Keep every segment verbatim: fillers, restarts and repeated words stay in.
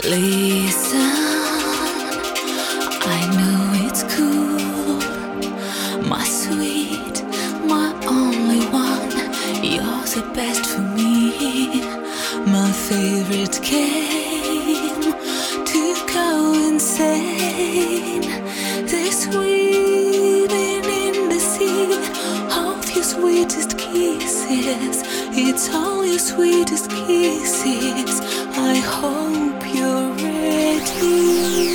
Listen, I know it's cool, my sweet, my only one. You're the best for me, my favorite game to go insane. This swimming in the sea of your sweetest kisses, it's all your sweetest kisses. I hope you're ready.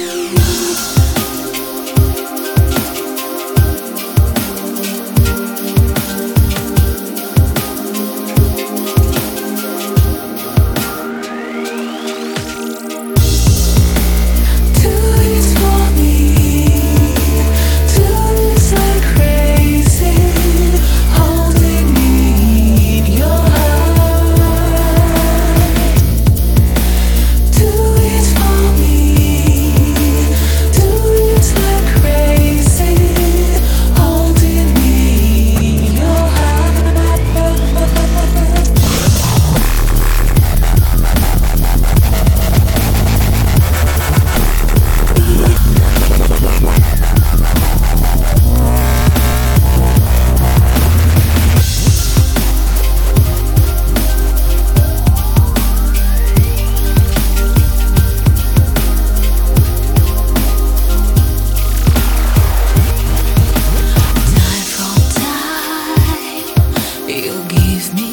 You give me